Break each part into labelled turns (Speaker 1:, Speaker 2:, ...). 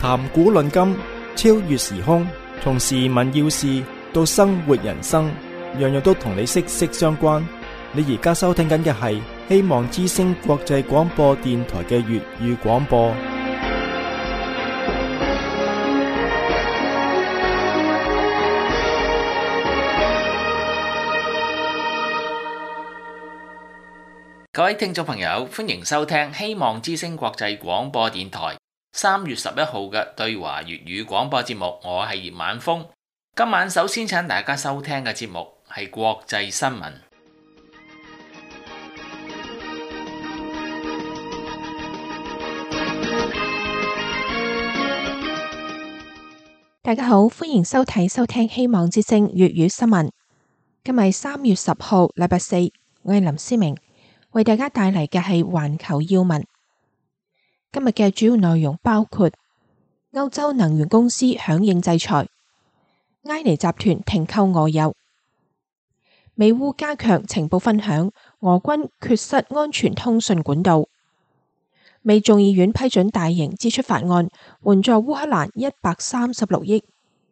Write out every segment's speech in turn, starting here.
Speaker 1: 談古論今，超越時空，從時聞要事到生活人生，樣樣都同你息息相關。你而家收聽緊嘅係希望之聲國際廣播電台嘅粵語廣播。
Speaker 2: 各位聽眾朋友，歡迎收聽希望之聲國際廣播電台3月11號嘅對華粵語廣播節目，我係葉晚風。今晚首先請大家收聽嘅節目係國際新聞。
Speaker 3: 大家好，歡迎收聽希望之聲粵語新聞。今日3月10號，禮拜四，我係林思明，為大家帶嚟嘅係環球要聞。今日嘅主要內容包括歐洲能源公司響應制裁，埃尼集團停購俄油，美烏加強情報分享，俄軍缺失安全通訊管道，美眾議院批准大型支出法案，援助烏克蘭136億，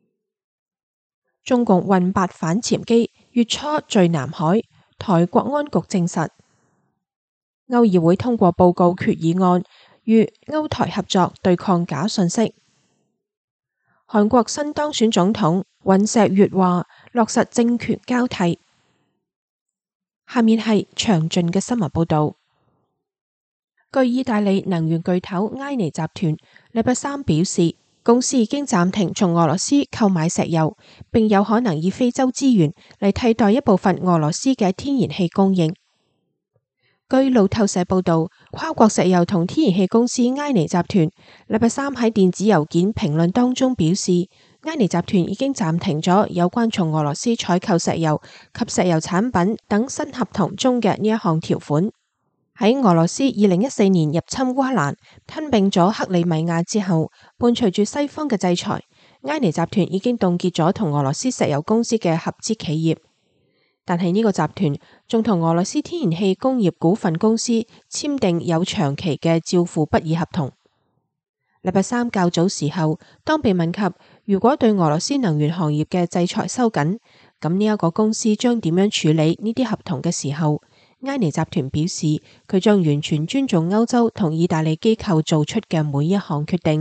Speaker 3: 中共運8反潛機月初墜南海，台國安局證實，歐議會通過報告決議案，與歐台合作對抗假信息。韓國新當選總統尹錫悅話落實政權交替。下面係詳盡嘅新聞報道。據意大利能源巨頭埃尼集團禮拜三表示，公司已經暫停從俄羅斯購買石油，並有可能以非洲資源嚟替代一部分俄羅斯嘅天然氣供應。據路透社報道，跨國石油同天然氣公司埃尼集團禮拜三喺電子郵件評論當中表示，埃尼集團已經暫停咗有關從俄羅斯採購石油及石油產品等新合同中嘅呢一項條款。喺俄羅斯2014年入侵烏克蘭，吞併咗克里米亞之後，伴隨住西方嘅制裁，埃尼集團已經凍結咗同俄羅斯石油公司嘅合資企業。但係呢個集團仲同俄羅斯天然氣工業股份公司簽訂有長期嘅照付不議合同。禮拜三較早時候，當被問及如果對俄羅斯能源行業嘅制裁收緊，咁呢一個公司將點樣處理呢啲合同嘅時候，埃尼集團表示佢將完全尊重歐洲同意大利機構做出嘅每一項決定。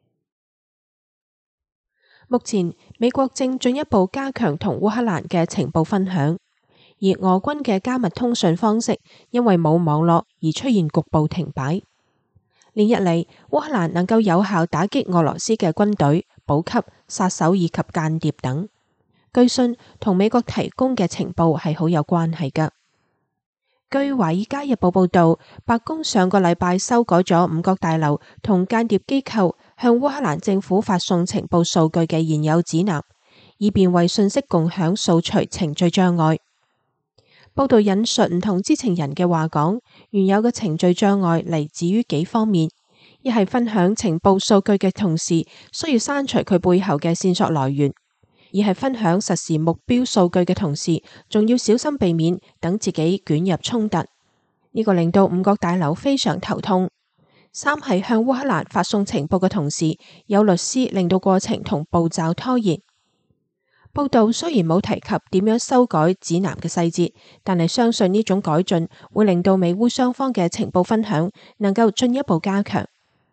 Speaker 3: 目前美國正進一步加強同烏克蘭嘅情報分享。而俄軍嘅加密通訊方式因為冇網絡而出現局部停擺。連日嚟，烏克蘭能夠有效打擊俄羅斯嘅軍隊、補給、殺手以及間諜等，據信同美國提供嘅情報係好有關係㗎。據華爾街日報報道，白宮上個禮拜修改咗五角大樓同間諜機構向烏克蘭政府發送情報數據嘅現有指南，以便為信息共享掃除程序障礙。報道引述唔同知情人嘅話講，原有嘅程序障礙嚟自於幾方面，一係分享情報數據嘅同時需要刪除佢背後嘅線索來源，二係分享實時目標數據嘅同時仲要小心避免等自己捲入衝突，呢個令到五角大樓非常頭痛。三係向烏克蘭發送情報嘅同時有律師令到過程同步驟拖延。報道雖然冇提及點樣修改指南嘅細節，但係相信呢種改進會令到美烏雙方嘅情報分享能夠進一步加強。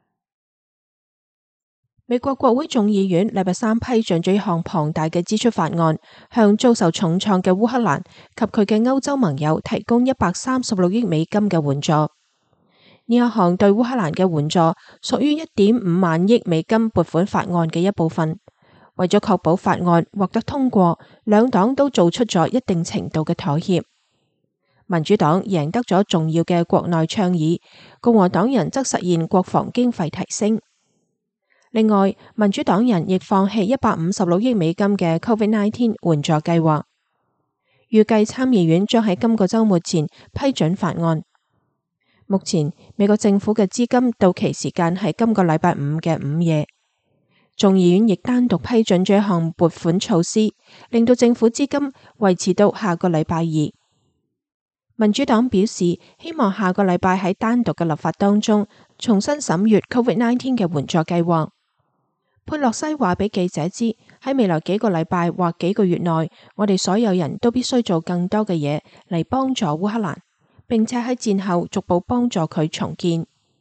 Speaker 3: 美國國會眾議院禮拜三批准咗一項龐大嘅支出法案，向遭受重創嘅烏克蘭及佢嘅歐洲盟友提供136億美金嘅援助。呢一項對烏克蘭嘅援助屬於1.5萬億美金撥款法案嘅一部分。為咗確保法案獲得通過，兩黨都做出咗一定程度嘅妥協。民主黨贏得咗重要嘅國內倡議，共和黨人則實現國防經費提升。另外，民主黨人亦放棄156億美金嘅 COVID-19 援助計劃。預計參議院將喺今個週末前批准法案。目前，美國政府嘅資金到期時間係今個禮拜五嘅午夜。眾議院亦單獨批准咗一項撥款措施，令到政府資金維持到下個禮拜二。民主黨表示，希望下個禮拜喺單獨嘅立法當中重新審閱 COVID-19 嘅援助計劃。 佩洛西話俾記者知，喺未來幾個禮拜或幾個月內，我哋所有人都必須做更多嘅嘢嚟幫助烏克蘭，並且喺戰後逐步幫助佢重建。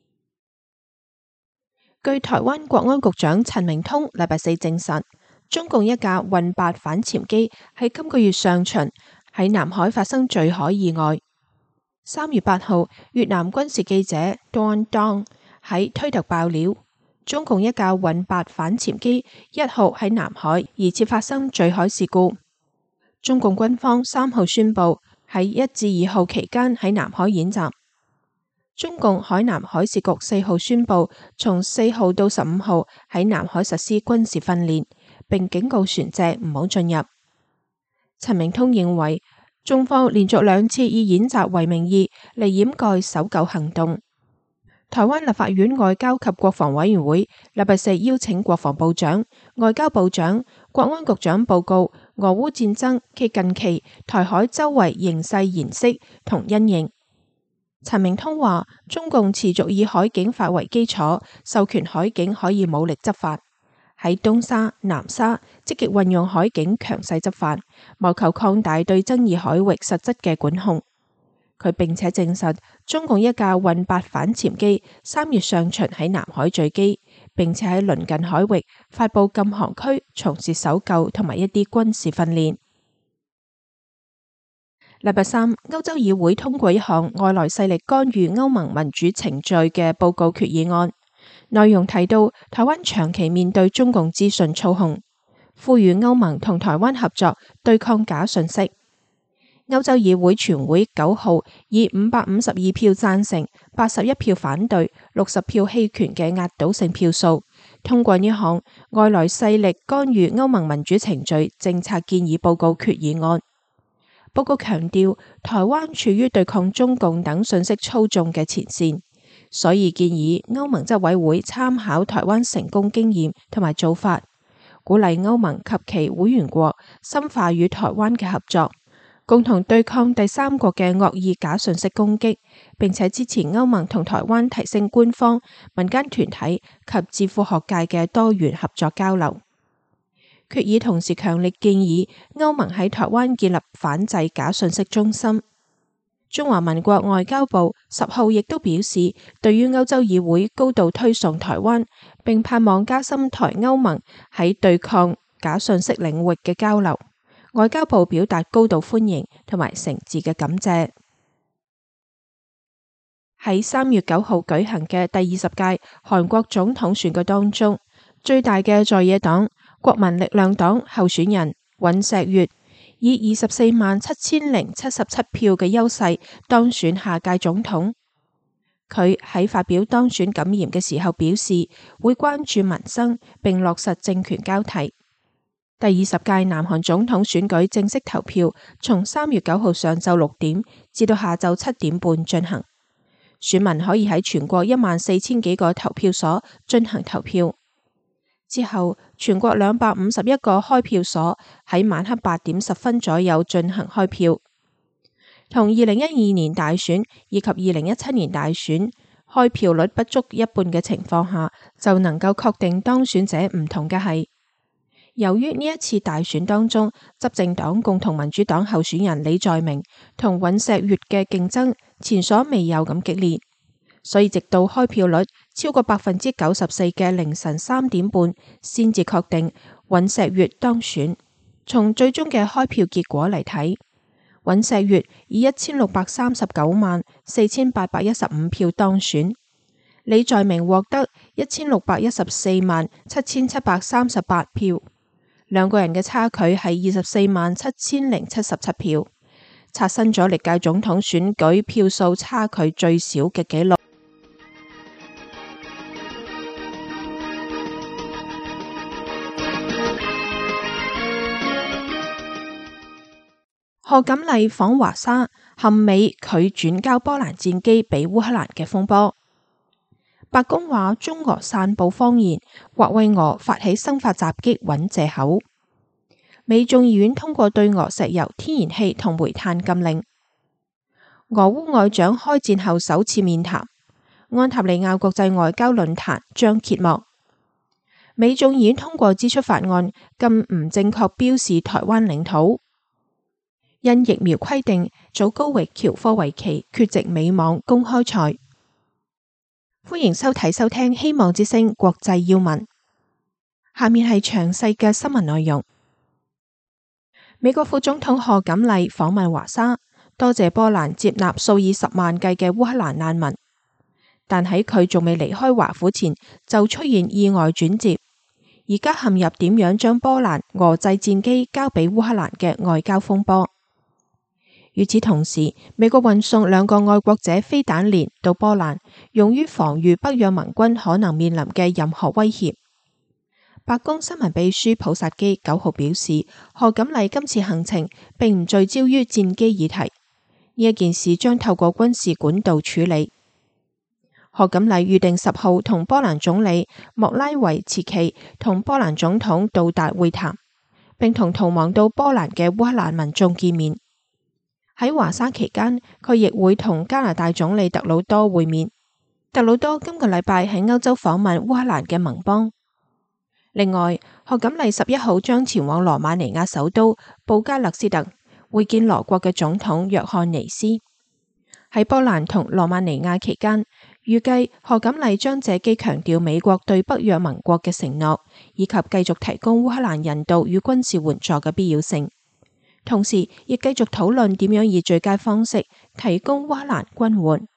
Speaker 3: 據台灣國安局長陳明通禮拜四證實，中共一架運8反潛機喺今個月上旬喺南海發生墜海意外。3月8號，越南軍事記者 Don Dong 喺推特爆料，中共一架運8反潛機1號喺南海疑似發生墜海事故。中共軍方3號宣布喺1至2號期間喺南海演習。中共海南海事局4號宣布，從4號到15號喺南海實施軍事訓練，並警告船隻唔好進入。陳明通認為，中方連續2次以演習為名義嚟掩蓋搜救行動。台灣立法院外交及國防委員會禮拜四邀請國防部長、外交部長、國安局長報告俄烏戰爭及近期台海周圍形勢形勢同因應。陳明通話，中共持續以海警法為基礎，授權海警可以武力執法，喺東沙、南沙積極運用海警強勢執法，謀求擴大對爭議海域實質嘅管控。佢並且證實，中共一架運8反潛機3月上旬喺南海墜機，並且喺鄰近海域發布禁航區，從事搜救同埋一啲軍事訓練。禮拜三，歐洲議會通過一項外來勢力干預歐盟民主程序嘅報告決議案，內容提到台灣長期面對中共資訊操控，呼籲歐盟同台灣合作對抗假訊息。歐洲議會全會9號以552票贊成、81票反對、60票棄權嘅壓倒性票數，通過呢項外來勢力干預歐盟民主程序政策建議報告決議案。報告強調，台灣處於對抗中共等信息操縱嘅前線，所以建議歐盟執委會參考台灣成功經驗同埋做法，鼓勵歐盟及其會員國深化與台灣嘅合作，共同對抗第三國嘅惡意假信息攻擊，並且支持歐盟同台灣提升官方、民間團體及智庫學界嘅多元合作交流。決議同時強烈建議歐盟喺台灣建立反制假信息中心。中華民國外交部10號亦都表示，對於歐洲議會高度推崇台灣，並盼望加深台歐盟喺對抗假信息領域嘅交流。外交部表達高度歡迎同埋誠摯嘅感謝。喺3月9號舉行嘅第20屆韓國總統選舉當中，最大嘅在野黨國民力量黨候選人尹錫悅以247077票嘅優勢當選下屆總統。佢喺發表當選感言嘅時候表示，會關注民生並落實政權交替。第20屆南韓總統選舉正式投票從3月9號上晝6點至到下晝7點半進行，選民可以喺全國14000幾個投票所進行投票。之後，全國251個開票所喺晚黑8點10分左右進行開票。同2012年大選以及2017年大選開票率不足一半嘅情況下，就能夠確定當選者唔同嘅係，由於呢一次大選當中，執政黨共同民主黨候選人李在明同尹錫悅嘅競爭前所未有咁激烈，所以直到開票率超過94%嘅凌晨3點半，先至確定尹錫悅當選。從最終嘅開票結果嚟睇，尹錫悅以16394815票當選，李在明獲得16147738票，兩個人嘅差距係247077票，刷新咗歷屆總統選舉票數差距最少嘅紀錄。賀錦麗訪華沙，陷美拒轉交波蘭戰機俾烏克蘭嘅風波。白宮話中俄散布謊言，或為俄發起生化襲擊揾藉口。美眾議院通過對俄石油、天然氣同煤炭禁令。俄烏外長開戰後首次面談。安塔利亞國際外交論壇將揭幕。 美眾議院通過支出法案，禁唔正確標示台灣領土。因疫苗規定，祖高域喬科維奇缺席美網公開賽。歡迎收聽希望之聲國際要聞。下面係詳細嘅新聞內容。美國副總統賀錦麗訪問華沙，多謝波蘭接納數以十萬計嘅烏克蘭難民，但喺佢仲未離開華府前，就出現意外轉折，而家陷入點樣將波蘭俄製戰機交俾烏克蘭嘅外交風波。與此同時，美國運送2個愛國者飛彈連到波蘭，用於防禦北約盟軍可能面臨嘅任何威脅。白宮新聞秘書普薩基9號表示，賀錦麗今次行程並唔聚焦於戰機議題，呢一件事將透過軍事管道處理。賀錦麗預定10號同波蘭總理莫拉維茨奇同波蘭總統杜達會談，並同逃亡到波蘭嘅烏克蘭民眾見面。喺華沙期間，佢亦會同加拿大總理特魯多會面。特魯多今個禮拜喺歐洲訪問烏克蘭嘅盟邦。另外，賀錦麗11號將前往羅馬尼亞首都布加勒斯特會見羅國嘅總統約翰尼斯。喺波蘭同羅馬尼亞期間，預計賀錦麗將借機強調美國對北約盟國嘅承諾，以及繼續提供烏克蘭人道與軍事援助嘅必要性。同時，亦繼續討論點樣以最佳方式提供烏克蘭軍援。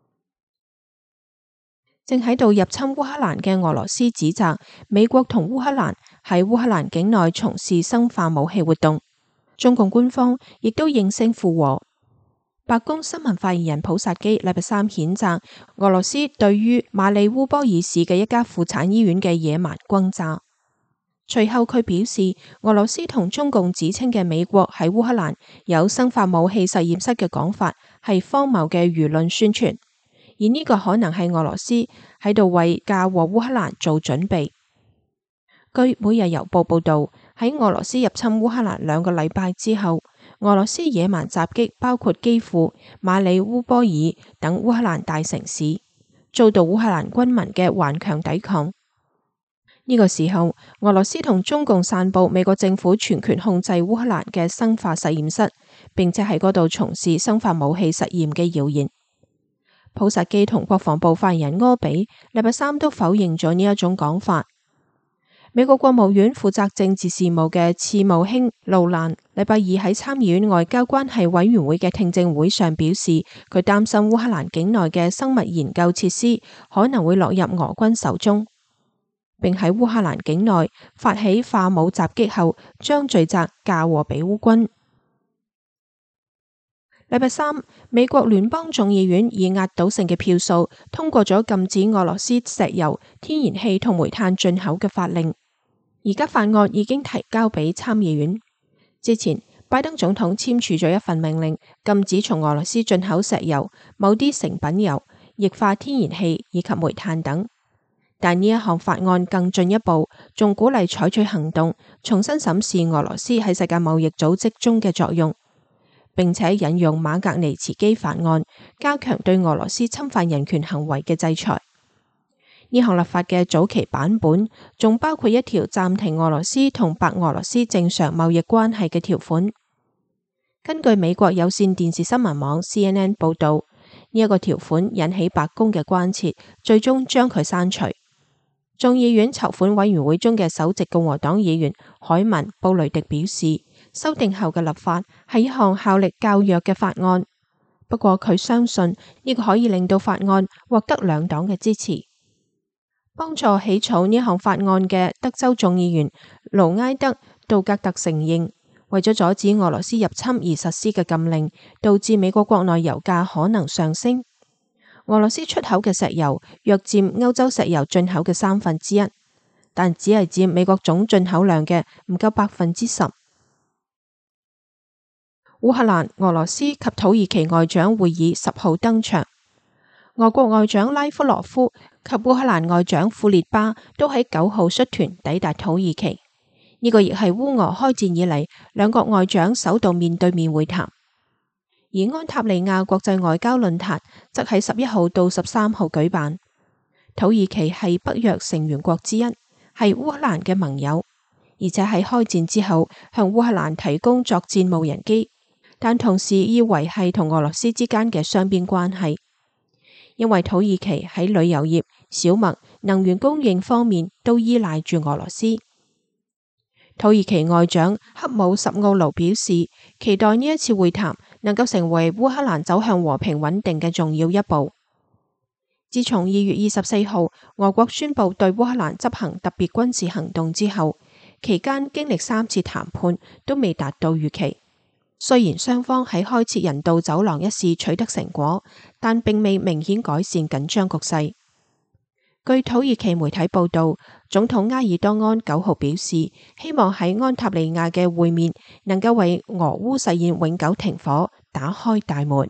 Speaker 3: 正喺度入侵烏克蘭嘅俄羅斯指責美國同烏克蘭喺烏克蘭境內從事生化武器活動，中共官方亦都應聲附和。白宮新聞發言人普薩基禮拜三譴責俄羅斯對於馬里烏波爾市嘅一家婦產醫院嘅野蠻轟炸。隨後佢表示，俄羅斯同中共指稱嘅美國喺烏克蘭有生化武器實驗室嘅講法係荒謬嘅輿論宣傳，而呢個可能係俄羅斯喺度為嫁禍烏克蘭做準備。據每日郵報報道，喺俄羅斯入侵烏克蘭2個禮拜之後，俄羅斯野蠻襲擊包括基輔、馬里烏波爾等烏克蘭大城市，遭到烏克蘭軍民嘅頑強抵抗。呢個時候，俄羅斯同中共散布美國政府全權控制烏克蘭嘅生化實驗室，並且喺嗰度從事生化武器實驗嘅謠言。普薩基同國防部發言人柯比禮拜三都否認咗呢一種講法。美國國務院負責政治事務嘅次務卿路蘭禮拜二喺參議院外交關係委員會嘅聽證會上表示，佢擔心烏克蘭境內嘅生物研究設施可能會落入俄軍手中，並喺烏克蘭境內發起化武襲擊後，將罪責嫁禍俾烏軍。禮拜三，美國聯邦眾議院以壓倒性嘅票數通過咗禁止俄羅斯石油、天然氣同煤炭進口嘅法令。而家法案已經提交俾參議院。之前，拜登總統簽署咗一份命令，禁止從俄羅斯進口石油、某啲成品油、液化天然氣以及煤炭等。但呢一項法案更進一步，仲鼓勵採取行動，重新審視俄羅斯喺世界貿易組織中嘅作用，並且引用馬格尼茨基法案，加強對俄羅斯侵犯人權行為嘅制裁。呢項立法嘅早期版本仲包括一條暫停俄羅斯同白俄羅斯正常貿易關係嘅條款。根據美國有線電視新聞網 CNN 報道，呢一個條款引起白宮嘅關切，最終將佢刪除。眾議院籌款委員會中嘅首席共和黨議員海文布雷迪表示，修訂後嘅立法係一項效力較弱嘅法案，不過佢相信呢個可以令到法案獲得兩黨嘅支持。幫助起草呢項法案嘅德州眾議員盧埃德杜格特承認，為咗阻止俄羅斯入侵而實施嘅禁令，導致美國國內油價可能上升。俄羅斯出口嘅石油約佔歐洲石油進口嘅1/3，但只係佔美國總進口量嘅唔夠10%。烏克蘭、俄羅斯及土耳其外長會議10號登場。俄國外長拉夫羅夫及烏克蘭外長庫列巴都喺9號率團抵達土耳其，呢個亦係烏俄開戰以嚟兩國外長首度面對面會談。而安塔利亞國際外交論壇則喺11號到13號舉辦。土耳其係北約成員國之一， 係烏克蘭嘅盟友，而且喺開戰之後向烏克蘭提供作戰無人機，但同時要維繫同俄羅斯之間嘅雙邊關係，因為土耳其喺旅遊業、小麥、能源供應方面都依賴住俄羅斯。土耳其外長克武什奧盧表示，期待呢一次會談能夠成為烏克蘭走向和平穩定嘅重要一步。自從2月24號俄國宣布對烏克蘭執行特別軍事行動之後，期間經歷3次談判都未達到預期。雖然雙方喺開設人道走廊一事取得成果，但並未明顯改善緊張局勢。據土耳其媒體報道，總統埃爾多安9號表示，希望喺安塔利亞嘅會面能夠為俄烏實現永久停火打開大門。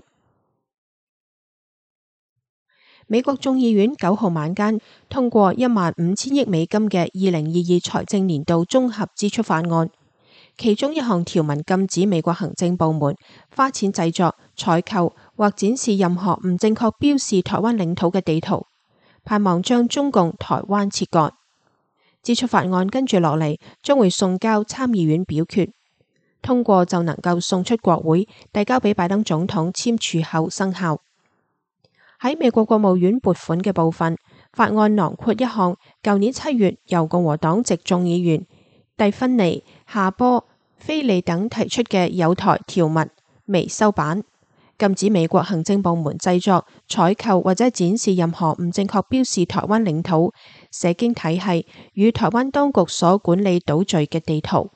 Speaker 3: 美國眾議院9號晚間通過15000億美金嘅2022財政年度綜合支出法案，其中一項條文禁止美國行政部門花錢製作、採購或展示任何唔正確標示台灣領土嘅地圖，盼望將中共台灣切割。支出法案跟住落嚟將會送交參議院表決，通過就能夠送出國會，遞交俾拜登總統簽署後生效。喺美國國務院撥款嘅部分，法案囊括一項舊年7月由共和黨籍眾議員蒂芬尼、夏波、菲利等提出嘅友台條文微修版，禁止美國行政部門製作、採購或者展示任何唔正確標示台灣領土、社經體系與台灣當局所管理島嶼嘅地圖。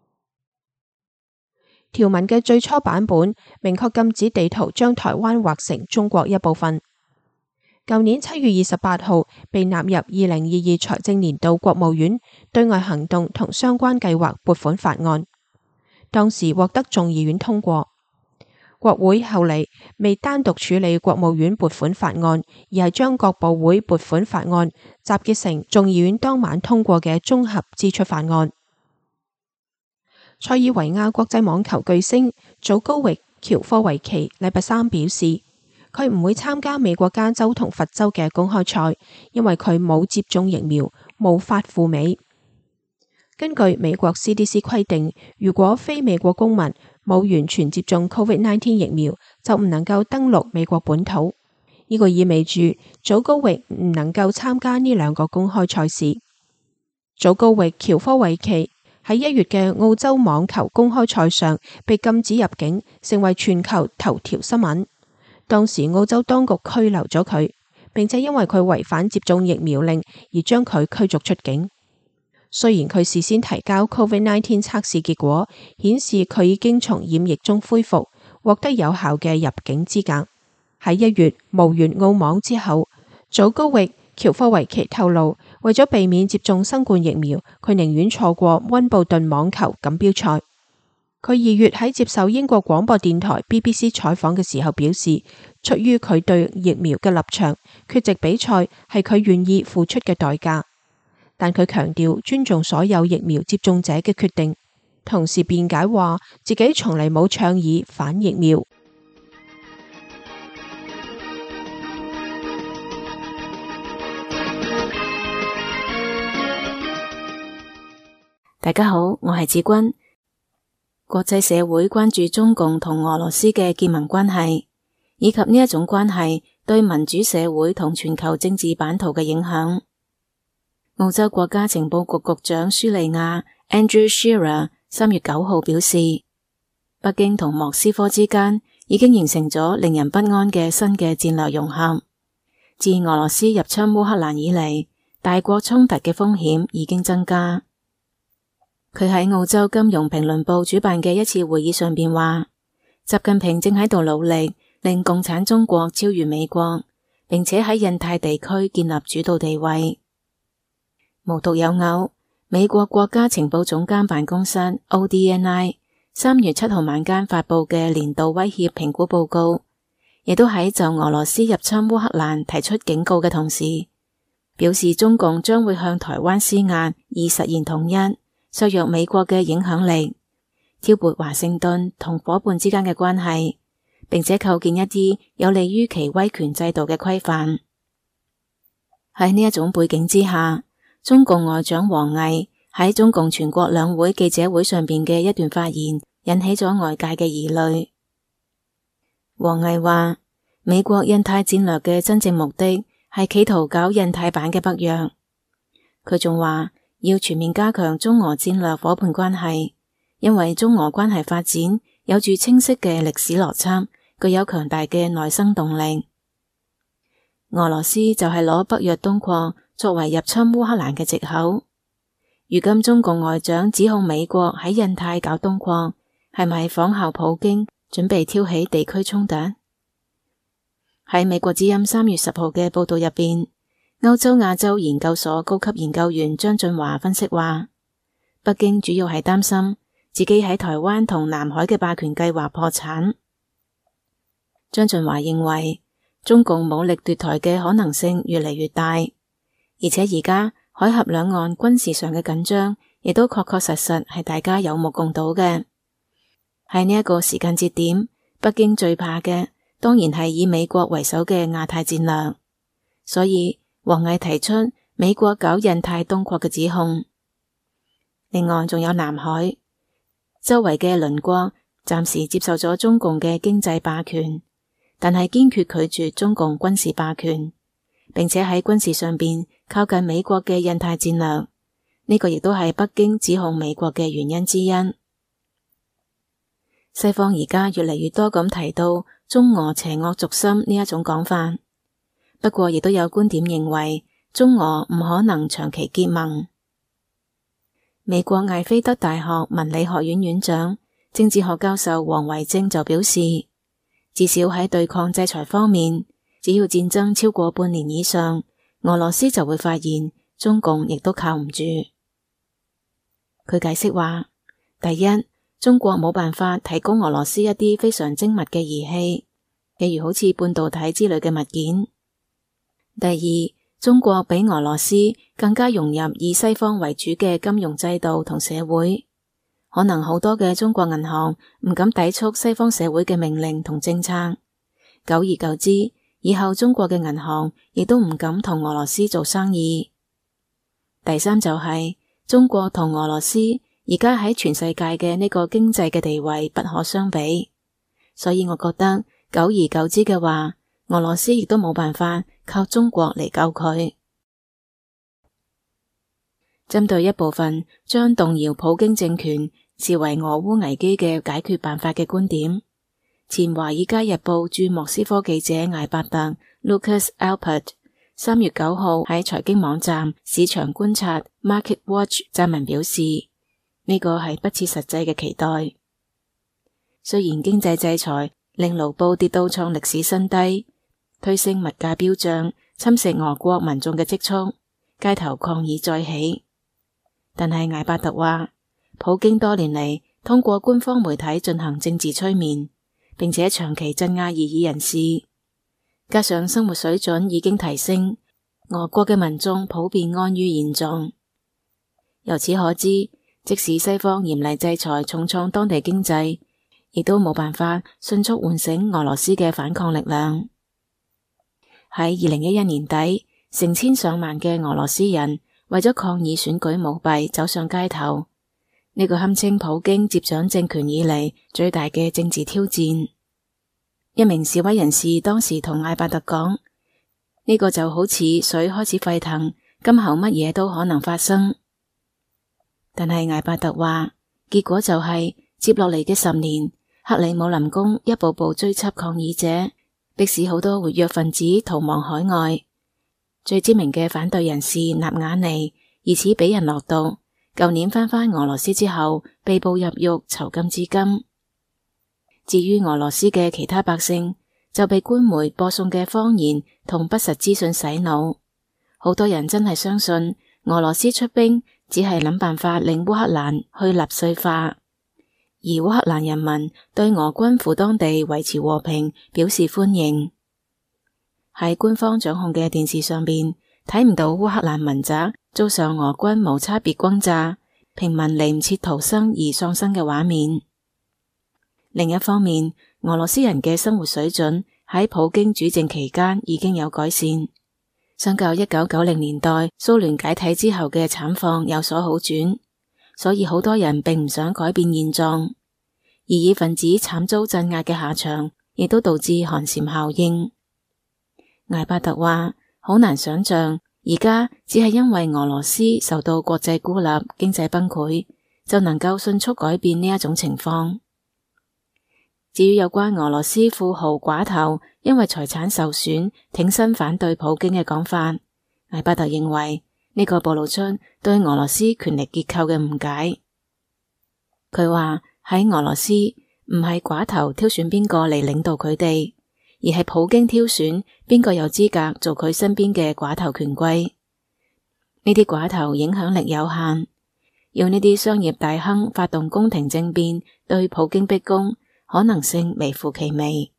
Speaker 3: 條文嘅最初版本明確禁止地圖將台灣劃成中國一部分。舊年7月28號被納入2022財政年度國務院對外行動同相關計劃撥款法案，當時獲得眾議院通過。國會後嚟未單獨處理國務院撥款法案，而係將各部會撥款法案集結成眾議院當晚通過嘅綜合支出法案。塞爾維亞國際網球巨星祖高域喬科維奇禮拜三表示，佢唔會參加美國加州同佛州嘅公開賽，因為佢冇接種疫苗，無法赴美。根據美國 CDC 規定，如果非美國公民冇完全接種 COVID-19 疫苗，就唔能夠登陸美國本土。呢個意味住祖高域唔能夠參加呢2個公開賽事。祖高域喬科維奇喺1月嘅澳洲網球公開賽上被禁止入境，成為全球頭條新聞。當時澳洲當局拘留咗佢，並且因為佢違反接種疫苗令而將佢驅逐出境。雖然佢事先提交 COVID-19 測試結果，顯示佢已經從染疫中恢復，獲得有效嘅入境資格。喺1月無緣澳網之後，祖高域喬科維奇透露，為咗避免接種新冠疫苗，佢寧願錯過溫布頓網球錦標賽。佢2月喺接受英國廣播電台 BBC 採訪嘅時候表示，出於佢對疫苗嘅立場，缺席比賽係佢願意付出嘅代價。但佢強調尊重所有疫苗接種者嘅決定，同時辯解話自己從嚟冇倡議反疫苗。
Speaker 4: 大家好，我係子君。國際社會關注中共同俄羅斯嘅結盟關係，以及呢一種關係對民主社會同全球政治版圖嘅影響。澳洲國家情報局局長舒利亞 Andrew Shearer 3月9號表示，北京同莫斯科之間已經形成咗令人不安嘅新嘅戰略融合。自俄羅斯入侵烏克蘭以嚟，大國衝突嘅風險已經增加。佢喺澳洲金融評論報主辦嘅一次會議上邊話，習近平正喺度努力令共產中國超越美國，並且喺印太地區建立主導地位。無獨有偶，美國國家情報總監辦公室 ODNI 3月7號晚間發佈嘅年度威脅評估報告，亦都喺就俄羅斯入侵烏克蘭提出警告嘅同時，表示中共將會向台灣施壓，以實現統一，削弱美國嘅影響力，挑撥華盛頓同夥伴之間嘅關係，並且構建一啲有利於其威權制度嘅規範。喺呢一種背景之下， 中共外長王毅喺中共全國兩會記者會上邊嘅一段發言，引起咗外界嘅疑慮。王毅話，美國印太戰略嘅真正目的係企圖搞印太版嘅北約。佢仲話要全面加強中俄戰略夥伴關係，因為中俄關係發展有住清晰嘅歷史邏輯，具有強大嘅內生動力。俄羅斯就係攞北約東擴作為入侵烏克蘭嘅藉口。如今中共外長指控美國喺印太搞東擴，係咪仿效普京，準備挑起地區衝突？喺美國之音3月10號嘅報道入邊，歐洲亞洲研究所高級研究員張俊華分析話，北京主要係擔心自己喺台灣同南海嘅霸權計劃破產。張俊華認為，中共武力奪台嘅可能性越嚟越大，而且而家海峽兩岸軍事上嘅緊張，亦都確確實實係大家有目共睹嘅。喺呢一個時間節點，北京最怕嘅當然係以美國為首嘅亞太戰略，所以王毅提出美國搞印太東擴嘅指控。另外仲有南海，周圍嘅鄰國暫時接受咗中共嘅經濟霸權，但係堅決拒絕中共軍事霸權，並且喺軍事上邊靠近美國嘅印太戰略，呢個亦都係北京指控美國嘅原因之一。西方而家越嚟越多咁提到中俄邪惡軸心呢一種講法，不過亦都有觀點認為中俄唔可能長期結盟。美國艾菲德大學文理學院院長、政治學教授王維正就表示，至少喺對抗制裁方面，只要戰爭超過半年以上，俄羅斯就會發現中共亦都靠唔住。佢解釋話，第一，中國冇辦法提供俄羅斯一啲非常精密嘅儀器，譬如好似半導體之類嘅物件。第二，中國比俄羅斯更加融入以西方為主嘅金融制度同社會，可能好多嘅中國銀行唔敢抵觸西方社會嘅命令同政策，久而久之，以後中國嘅銀行亦都唔敢同俄羅斯做生意。第三就係中國同俄羅斯而家喺全世界嘅呢個經濟嘅地位不可相比，所以我覺得久而久之嘅話，俄羅斯亦都冇辦法靠中國嚟救佢。針對一部分將動搖普京政權視為俄烏危機嘅解決辦法嘅觀點，前華爾街日報駐莫斯科記者艾伯特 Lucas Alpert 3月9號喺財經網站市場觀察 Market Watch 撰文表示，呢個係不切實際嘅期待。雖然經濟制裁令盧布跌到創歷史新低，推升物價飆漲，侵蝕俄國民眾嘅積蓄，街頭抗議再起，但係艾伯特話，普京多年嚟通過官方媒體進行政治催眠，並且長期鎮壓異議人士，加上生活水準已經提升，俄國嘅民眾普遍安於現狀。由此可知，即使西方嚴厲制裁重創當地經濟，亦都冇辦法迅速喚醒俄羅斯嘅反抗力量。喺2011年底，成千上萬嘅俄羅斯人為咗抗議選舉舞弊走上街頭，呢個堪稱普京接掌政權以嚟最大嘅政治挑戰。一名示威人士當時同艾伯特講，呢個就好似水開始沸騰，今後乜嘢都可能發生。但係艾伯特話，結果就係接落嚟嘅10年，克里姆林宮一步步追緝抗議者，迫使好多活躍分子逃亡海外。最知名嘅反對人士納瓦尼疑似俾人落毒，舊年返俄羅斯之後被捕入獄囚禁至今。至於俄羅斯嘅其他百姓，就被官媒播送嘅謊言同不實資訊洗腦，好多人真係相信俄羅斯出兵只係諗辦法令烏克蘭去納粹化，而烏克蘭人民對俄軍赴當地維持和平表示歡迎。喺官方掌控嘅電視上邊睇唔到烏克蘭民宅遭上俄軍無差別轟炸，平民嚟唔切逃生而喪生嘅畫面。另一方面，俄羅斯人嘅生活水準喺普京主政期間已經有改善， 相較1990年代蘇聯解體之後嘅慘況有所好轉，所以好多人並唔想改變現狀。異議分子慘遭鎮壓嘅下場，亦都導致寒蟬效應。艾伯特話：好難想象，而家只係因為俄羅斯受到國際孤立、經濟崩潰，就能夠迅速改變呢一種情況。至於有關俄羅斯富豪寡頭因為財產受損挺身反對普京嘅講法，艾伯特認為呢個暴露出對俄羅斯權力結構嘅誤解。佢話喺俄羅斯唔係寡頭挑選邊個嚟領導佢哋，而係普京挑選邊個有資格做佢身邊嘅寡頭權貴。呢啲寡頭影響力有限，要呢啲商業大亨發動宮廷政變對普京逼宮，可能性微乎其微。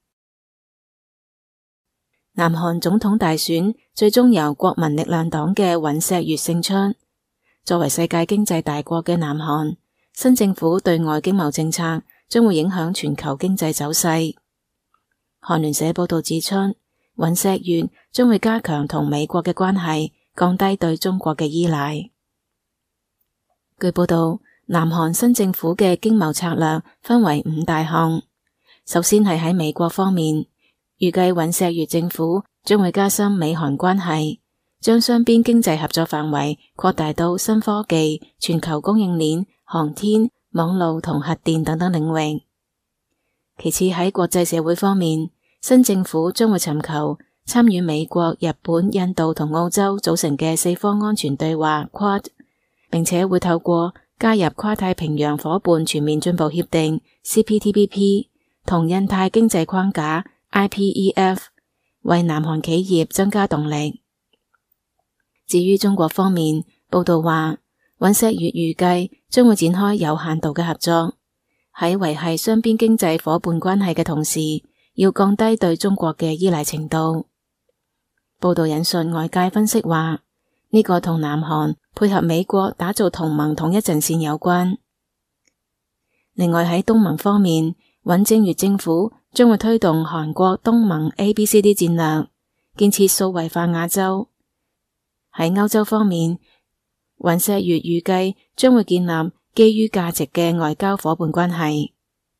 Speaker 4: 南韓總統大選最終由國民力量黨嘅尹錫悅勝出。作為世界經濟大國嘅南韓，新政府對外經貿政策將會影響全球經濟走勢。韓聯社報道指出，尹錫悅將會加強同美國嘅關係，降低對中國嘅依賴。據報道，南韓新政府嘅經貿策略分為5大項。首先係喺美國方面，預計尹錫悅政府將會加深美韓關係，將雙邊經濟合作範圍擴大到新科技、全球供應鏈、航天、網絡同核電等等領域。其次喺國際社會方面，新政府將會尋求參與美國、日本、印度同澳洲組成嘅4方安全對話 Quad， 並且會透過加入跨太平洋夥伴全面進步協定 CPTPP 同印太經濟框架 IPEF， 為南韓企業增加動力。至於中國方面，報道話尹錫悅預計將會展開有限度嘅合作，喺維繫雙邊經濟夥伴關係嘅同時，要降低對中國嘅依賴程度。報道引述外界分析話，呢個同南韓配合美國打造同盟統一陣線有關。另外喺東盟方面，尹正月政府將會推動韓國東盟 ABCD 戰略，建設數位化亞洲。喺歐洲方面，尹錫悅預計將會建立基於價值嘅外交夥伴關係。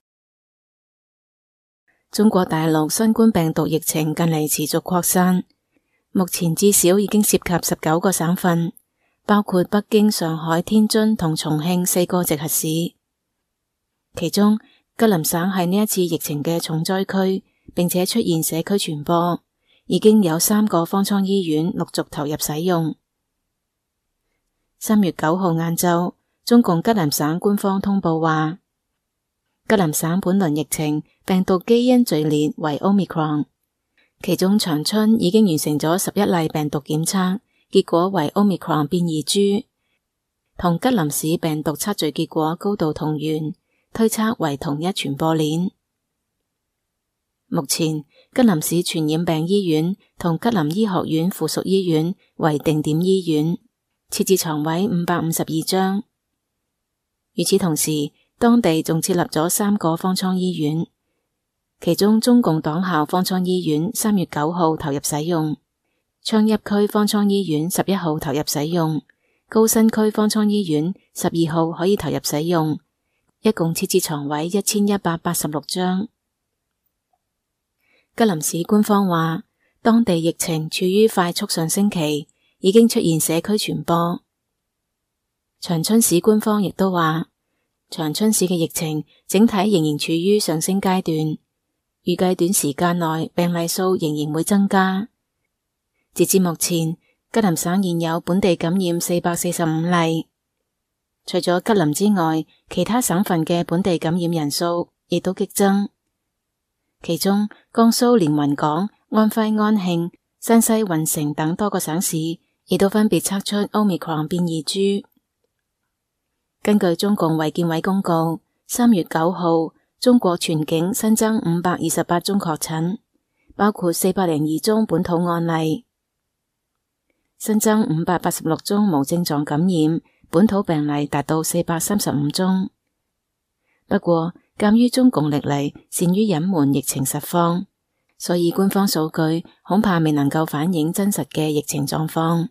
Speaker 4: 中國大陸新冠病毒疫情近嚟持續擴散，目前至少已經涉及19個省份，包括北京、上海、天津同重慶4個直轄市。其中吉林省係呢一次疫情嘅重災區，並且出現社區傳播，已經有3個方艙醫院陸續投入使用。3月9號晏晝，中共吉林省官方通報話，吉林省本輪疫情病毒基因序列為 Omicron， 其中長春已經完成咗11例病毒檢測，結果為 Omicron 變異株，同吉林市病毒測序結果高度同源，推測為同一傳播鏈。目前吉林市傳染病醫院同吉林醫學院附屬醫院為定點醫院，設置床位552張。與此同時，當地仲設立咗3個方艙醫院，其中中共黨校方艙醫院3月9號投入使用，昌邑區方艙醫院11號投入使用，高新區方艙醫院12號可以投入使用，一共設置床位1186張。吉林市官方話，當地疫情處於快速上升期，已經出現社區傳播。長春市官方亦都話，長春市嘅疫情整體仍然處於上升階段，預計短時間內病例數仍然會增加。截至目前，吉林省現有本地感染445例，除咗吉林之外，其他省份嘅本地感染人數亦都激增。其中，江蘇連雲港、安徽安慶、山西運城等多個省市亦都分別測出 Omicron 變異株。根據中共衛健委公告，3月9號，中國全境新增528宗確診，包括402宗本土案例，新增586宗無症狀感染，本土病例達到435宗。不過，鑒於中共歷嚟善於隱瞞疫情實況， 所以官方數據恐怕未能夠反映真實嘅疫情狀況。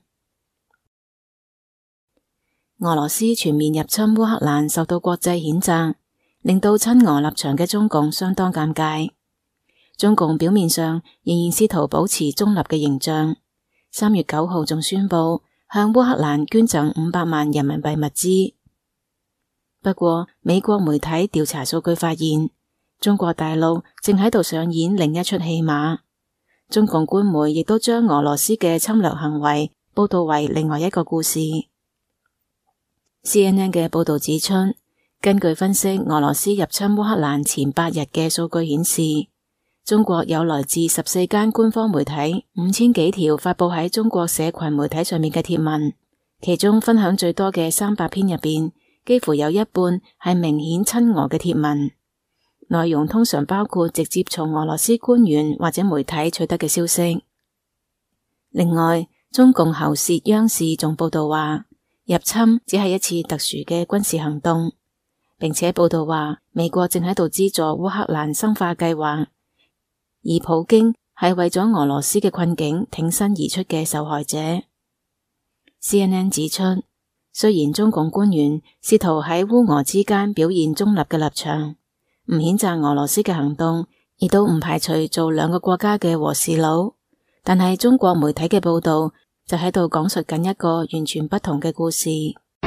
Speaker 4: 俄羅斯全面入侵烏克蘭受到國際譴責，令到親俄立場嘅中共相當尷尬。中共表面上仍然試圖保持中立嘅形象。3月9號仲宣布向烏克蘭捐贈500萬人民幣物資。不過，美國媒體調查數據發現，中國大陸正喺度上演另一出戲碼。中共官媒亦都將俄羅斯嘅侵略行為報道為另外一個故事。CNN 嘅報道指出，根據分析俄羅斯入侵烏克蘭前8日嘅數據顯示，中國有來自14間官方媒體5000幾條發佈喺中國社群媒體上面嘅貼文，其中分享最多嘅300篇入邊，幾乎有一半係明顯親俄嘅貼文，內容通常包括直接從俄羅斯官員或者媒體取得嘅消息。另外，中共喉舌央視仲報道話，入侵只係一次特殊嘅軍事行動，並且報道話美國正喺度資助烏克蘭深化計劃。而普京係為咗俄羅斯嘅困境挺身而出嘅受害者。CNN 指出，雖然中共官員試圖喺烏俄之間表現中立嘅立場，唔譴責俄羅斯嘅行動，亦都唔排除做兩個國家嘅和事佬，但係中國媒體嘅報道就喺度講述緊一個完全不同嘅故事。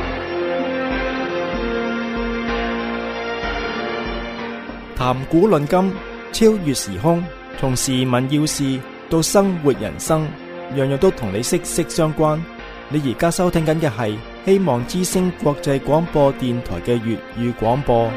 Speaker 1: 談古論今，超越時空。從時聞要事到生活人生，樣樣都同你息息相關。你而家收聽緊嘅係希望之聲國際廣播電台嘅粵語廣播。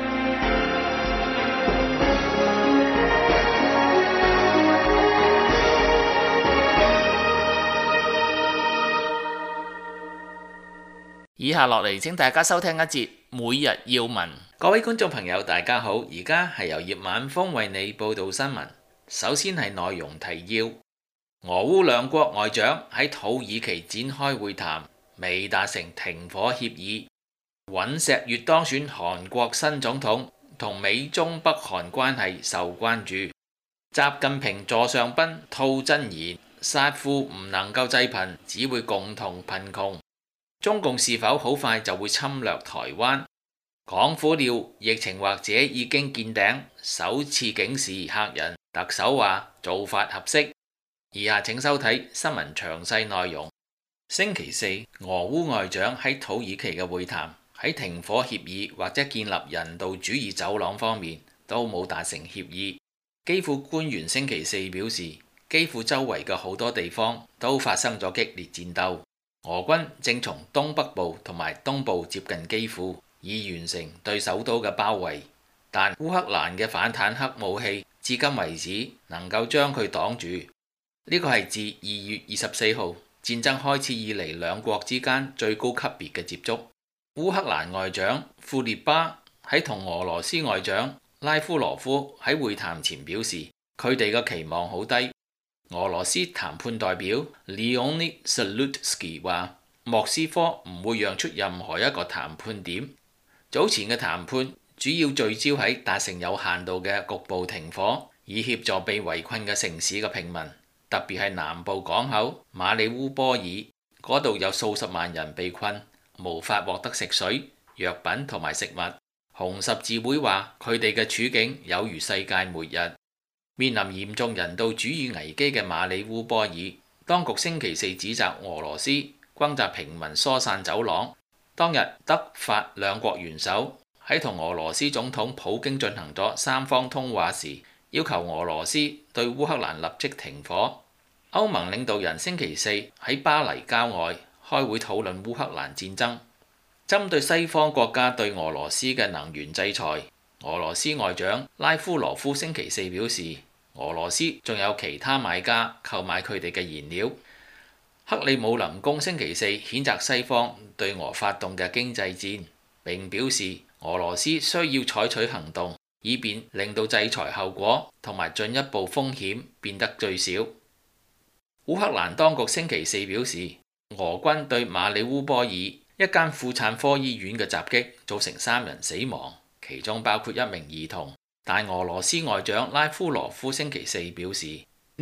Speaker 2: 以下落嚟，請大家收聽一節每日要聞。各位觀眾朋友，大家好，而家係由葉晚風為你報道新聞。首先係內容提要：俄烏兩國外長喺土耳其展開會談，未達成停火協議。尹錫悅當選韓國新總統，同美中北韓關係受關注。習近平座上賓吐真言，殺富唔能夠濟貧，只會共同貧窮。中共是否好快就會侵略台灣？港府料疫情或者已經見頂，首次警示客人。特首話做法合適。以下請收睇新聞詳細內容。星期四，俄烏外長喺土耳其嘅會談，喺停火協議或者建立人道主義走廊方面都冇達成協議。基輔官員星期四表示，基輔周圍嘅好多地方都發生咗激烈戰鬥，俄軍正從東北部同埋東部接近基輔，以完成對首都嘅包圍。但烏克蘭嘅反坦克武器至今為止能夠將佢擋住。呢個係自2月24號戰爭開始以嚟兩國之間最高級別嘅接觸。烏克蘭外長庫列巴喺同俄羅斯外長拉夫羅夫喺會談前表示，佢哋嘅期望好低。俄羅斯談判代表 Leonid Slutsky 話，莫斯科唔會讓出任何一個談判點。早前嘅談判主要聚焦喺達成有限度嘅局部停火，以協助被圍困嘅城市嘅平民，特別係南部港口馬里烏波爾嗰度有數十萬人被困，無法獲得食水、藥品同埋食物。紅十字會話佢哋嘅處境有如世界末日，面臨嚴重人道主義危機嘅馬里烏波爾，當局星期四指責俄羅斯轟炸平民疏散走廊。當日德法兩國元首喺同俄羅斯總統普京進行咗三方通話時，要求俄羅斯對烏克蘭立即停火。歐盟領導人星期四喺巴黎郊外開會討論烏克蘭戰爭。針對西方國家對俄羅斯嘅能源制裁，俄羅斯外長拉夫羅夫星期四表示，俄羅斯仲有其他買家購買佢哋嘅燃料。克里姆林宮星期四譴責西方對俄發動嘅經濟戰，並表示俄羅斯需要採取行動，以便令到制裁後果同埋進一步風險變得最少。烏克蘭當局星期四表示，俄軍對馬里烏波爾一間婦產科醫院嘅襲擊造成3人死亡，其中包括1名兒童。但俄羅斯外長拉夫羅夫星期四表示，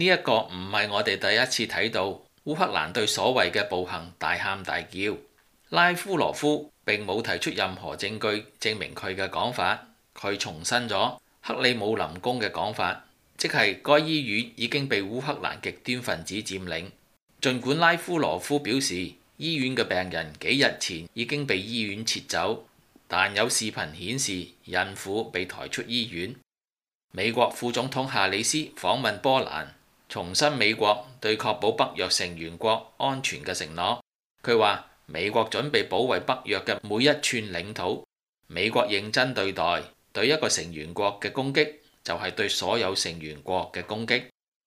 Speaker 2: 呢一個唔係我哋第一次睇到烏克蘭對所謂嘅暴行大喊大叫。拉夫羅夫並冇提出任何證據證明佢嘅講法，佢重申咗克里姆林宮嘅講法，即係該醫院已經被烏克蘭極端分子佔領。儘管拉夫羅夫表示醫院嘅病人幾日前已經被醫院撤走，但有視頻顯示孕婦被抬出醫院。美國副總統夏里斯訪問波蘭，重申美國對確保北約成員國安全嘅承諾。佢話美國準備保衛北約嘅每一寸領土，美國認真對待，對一個成員國嘅攻擊就係對所有成員國嘅攻擊。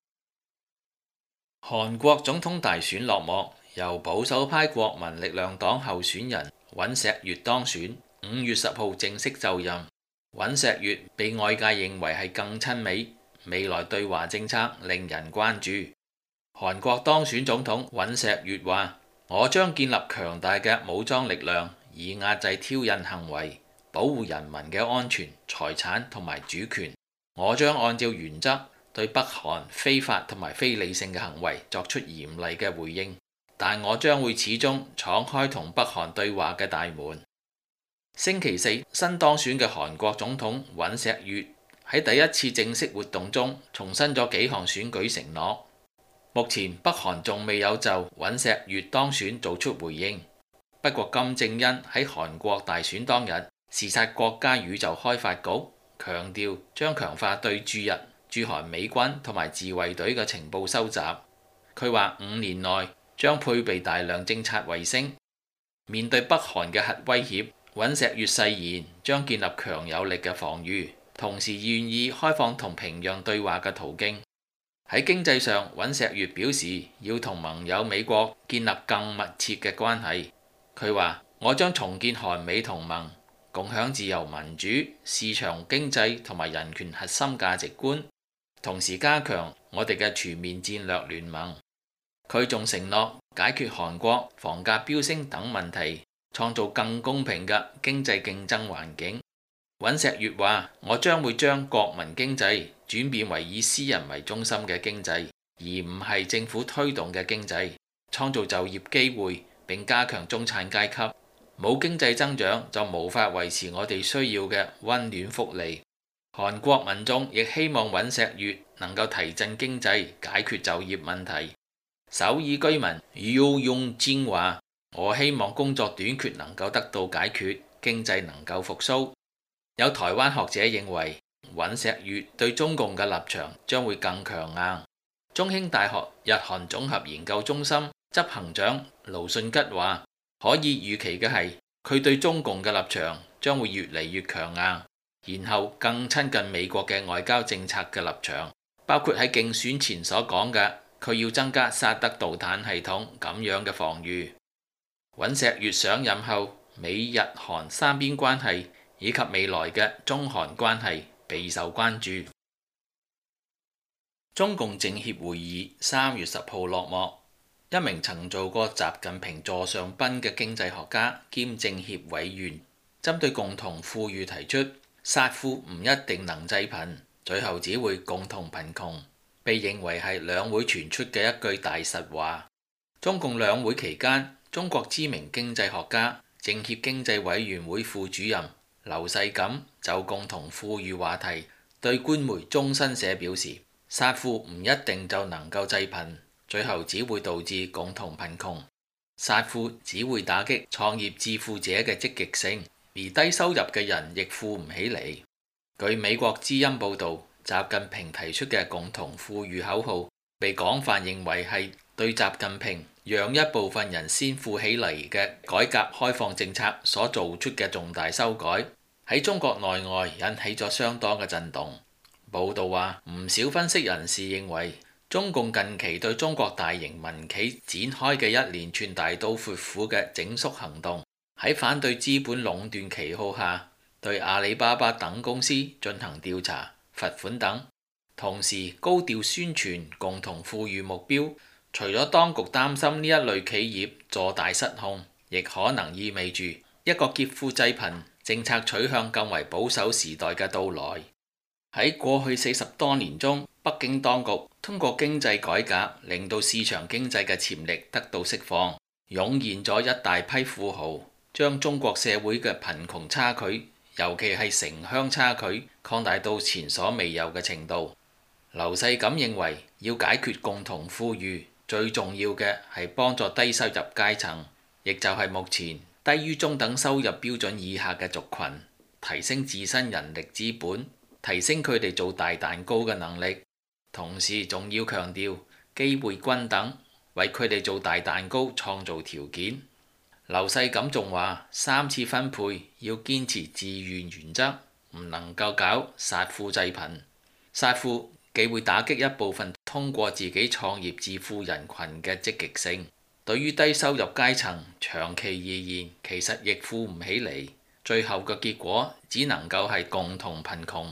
Speaker 2: 韓國總統大選落幕，由保守派國民力量黨候選人尹錫悅當選，5月10號正式就任。尹錫悅被外界認為係更親美，未來對華政策令人關注。韓國當選總統尹錫悅話：我將建立強大嘅武裝力量，以壓制挑釁行為，保護人民嘅安全、財產同埋主權。我將按照原則對北韓非法同埋非理性嘅行為作出嚴厲嘅回應，但我將會始終敞開同北韓對話嘅大門。星期四，新當選嘅韓國總統尹錫悅喺第一次正式活動中重申咗幾項選舉承諾。目前北韓仲未有就尹錫悅當選做出回應。不過金正恩喺韓國大選當日視察國家宇宙開發局，強調將強化對駐日、駐韓美軍同埋自衛隊嘅情報收集。佢話5年內將配備大量偵察衛星。面對北韓嘅核威脅，尹錫悅誓言將建立強有力嘅防禦，同時願意開放同平壤對話嘅途徑。喺經濟上，尹錫悅表示要同盟友美國建立更密切嘅關係。佢話：我將重建韓美同盟，共享自由民主、市場經濟同埋人權核心價值觀，同時加強我哋嘅全面戰略聯盟。佢仲承諾解決韓國房價飆升等問題，創造更公平嘅經濟競爭環境。尹錫悅話：我將會將國民經濟轉變為以私人為中心嘅經濟，而唔係政府推動嘅經濟，創造就業機會並加強中產階級。冇經濟增長就無法維持我哋需要嘅溫暖福利。韓國民眾亦希望尹錫悅能夠提振經濟，解決就業問題。首爾居民要用戰話：我希望工作短缺能夠得到解決，經濟能夠復甦。有台灣學者認為尹錫悅對中共嘅立場將會更強硬。中興大學日韓綜合研究中心執行長盧信吉話：可以預期嘅係佢對中共嘅立場將會越嚟越強硬，然後更親近美國嘅外交政策嘅立場，包括喺競選前所講嘅佢要增加薩德導彈系統咁樣嘅防禦。尹錫悅上任後，美日韓三邊關係以及未來嘅中韓關係備受關注。中共政協會議3月10號落幕，一名曾做過習近平座上賓嘅經濟學家兼政協委員，針對共同富裕提出殺富唔一定能濟貧，最後只會共同貧窮，被認為係兩會傳出嘅一句大實話。中共兩會期間，中國知名經濟學家、政協經濟委員會副主任劉世錦就共同富裕話題對官媒中新社表示：殺富唔一定就能夠濟貧，最後只會導致共同貧窮。殺富只會打擊創業致富者嘅積極性，而低收入嘅人亦富唔起嚟。據美國之音報導，習近平提出嘅共同富裕口號被廣泛認為係對習近平讓一部分人先富起嚟嘅改革開放政策所做出嘅重大修改，喺中國內外引起咗相當嘅震動。報道話，唔少分析人士認為，中共近期對中國大型民企展開嘅一連串大刀闊斧嘅整肅行動，喺反對資本壟斷旗號下，對阿里巴巴等公司進行調查、罰款等，同時高調宣傳共同富裕目標。除咗當局擔心呢一類企業坐大失控，亦可能意味住一個劫富濟貧政策取向更為保守時代嘅到來。喺過去40多年中， 北京當局通過經濟改革，令到市場經濟嘅潛力得到釋放，湧現咗一大批富豪，將中國社會嘅貧窮差距，尤其係城鄉差距，擴大到前所未有嘅程度。劉世錦認為，要解決共同富裕，最重要嘅係幫助低收入階層，亦就係目前低於中等收入標準以下嘅族群，提升自身人力資本，提升佢哋做大蛋糕嘅能力，同時仲要強調機會均等，為佢哋做大蛋糕創造條件。劉世錦仲話，3次分配要堅持自願原則，唔能夠搞殺富濟貧。殺富既會打擊一部分通過自己創業致富人群嘅積極性，對於低收入階層長期而言，其實亦富唔起嚟，最後嘅結果只能夠係共同貧窮。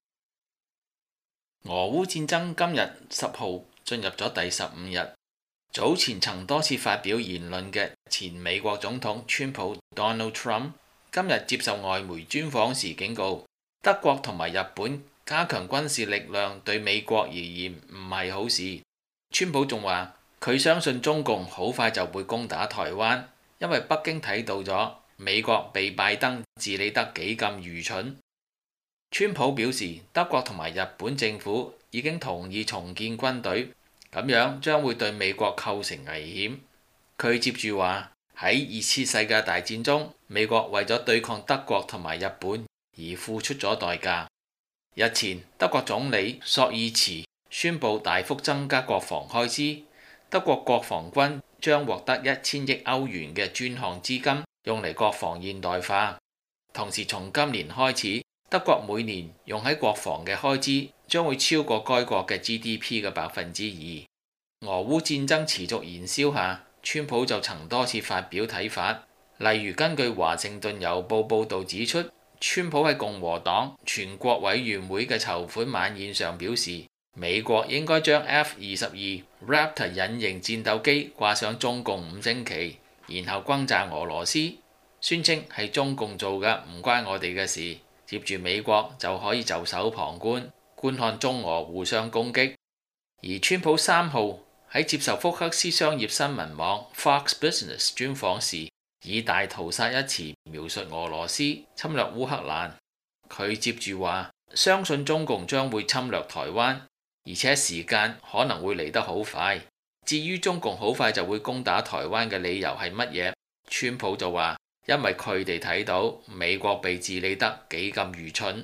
Speaker 2: 俄烏戰爭今日10號進入咗第15日。早前曾多次發表言論嘅前美國總統川普 Donald Trump 今日接受外媒專訪時警告，德國同埋日本加強軍事力量對美國而言唔係好事。川普仲話佢相信中共好快就會攻打台灣，因為北京睇到咗美國被拜登治理得幾咁愚蠢。川普表示，德國同埋日本政府已經同意重建軍隊，咁樣將會對美國構成危險。佢接住話，喺2次世界大戰中，美國為咗對抗德國同埋日本而付出咗代價。日前，德國總理朔爾茨宣布大幅增加國防開支，德國國防軍將獲得1000億歐元嘅專項資金，用嚟國防現代化。同時，從今年開始，德國每年用喺國防嘅開支將會超過該國嘅 GDP 嘅2%。俄烏戰爭持續燃燒下，川普就曾多次發表睇法，例如根據華盛頓郵報報導指出，川普喺共和黨全國委員會嘅籌款晚宴上表示，美國應該將 F-22 Raptor 隱形戰鬥機掛上中共5星旗，然後轟炸俄羅斯，宣稱係中共做嘅，唔關我哋嘅事。接住美國就可以袖手旁觀，觀看中俄互相攻擊。而川普3號喺接受福克斯商業新聞網 Fox Business 專訪時，以大屠殺一詞描述俄羅斯侵略烏克蘭。佢接住話，相信中共將會侵略台灣，而且時間可能會嚟得好快。至於中共好快就會攻打台灣嘅理由係乜嘢？川普就話，因為佢哋睇到美國被治理得幾咁愚蠢。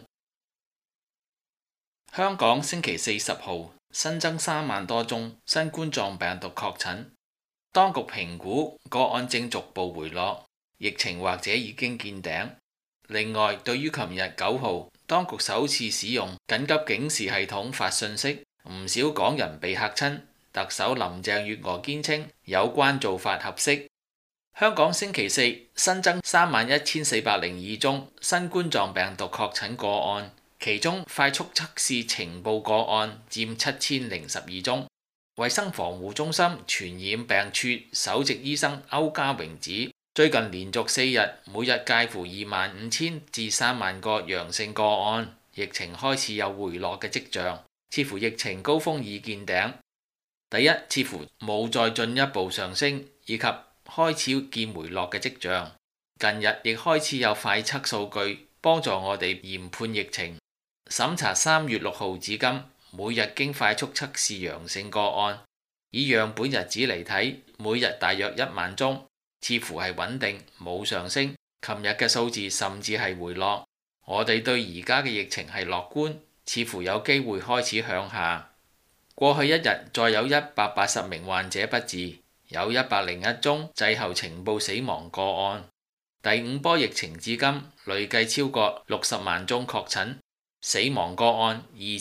Speaker 2: 香港星期4 10號新增3萬多宗新冠狀病毒確診，當局評估個案正逐步回落，疫情或者已經見頂。另外，對於琴日9號當局首次使用緊急警示系統發信息，唔少港人被嚇親，特首林鄭月娥堅稱有關做法合適。香港星期4新增31,402宗新冠狀病毒確診個案，其中快速測試呈報個案佔7,012宗。衛生防護中心傳染病處首席醫生歐家榮指，最近連續4日每日介乎25,000至3萬個陽性個案，疫情開始有回落嘅跡象，似乎疫情高峰已見頂。第一，似乎冇再進一步上升，以及開始見回落嘅跡象。近日亦開始有快測數據幫助我哋研判疫情。審查3月6號至今，每日經快速測試陽性個案，以樣本日子嚟睇，每日大約1萬宗，似乎係穩定，冇上升。琴日嘅數字甚至係回落。我哋對而家嘅疫情係樂觀，似乎有機會開始向下。過去一日再有180名患者不治，有101宗滯後呈報死亡個案。第5波疫情至今累計超過60萬宗確診，死亡個案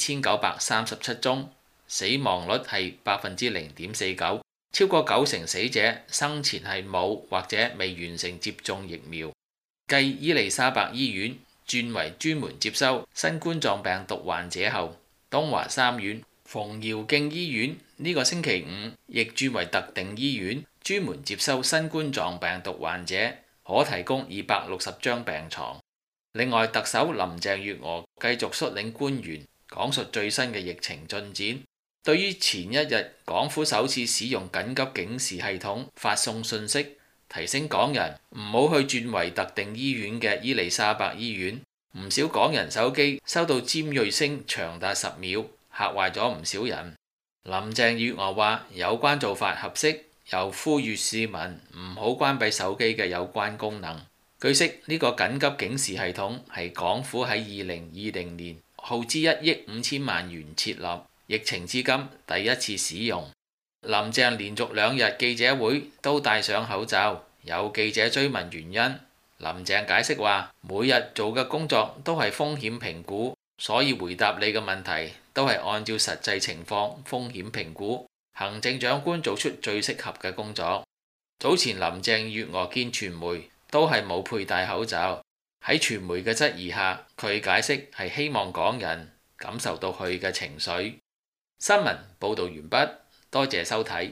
Speaker 2: 2,937宗，死亡率係0.49%，超過90%死者生前係冇或者未完成接種疫苗。繼伊利沙伯醫院轉為專門接收新冠狀病毒患者後，東華三院馮堯敬醫院呢個星期5亦轉為特定醫院，專門接收新冠狀病毒患者，可提供260張病床。另外，特首林鄭月娥繼續率領官員講述最新嘅疫情進展。對於前一日港府首次使用緊急警示系統發送信息，提醒港人唔好去轉為特定醫院嘅伊利沙伯醫院，唔少港人手機收到尖銳聲長達10秒，嚇壞咗唔少人。林鄭月娥話有關做法合適，又呼籲市民唔好關閉手機嘅有關功能。據悉，呢個緊急警示系統係港府喺2020年耗資1億5千萬元設立，疫情至今第一次使用。林鄭連續2日記者會都戴上口罩，有記者追問原因，林鄭解釋話每日做嘅工作都係風險評估，所以回答你嘅問題都係按照實際情況風險評估，行政長官做出最適合嘅工作。早前林鄭月娥見傳媒都係冇佩戴口罩，喺傳媒嘅質疑下，佢解釋係希望港人感受到佢嘅情緒。新聞報導完畢，多謝收睇。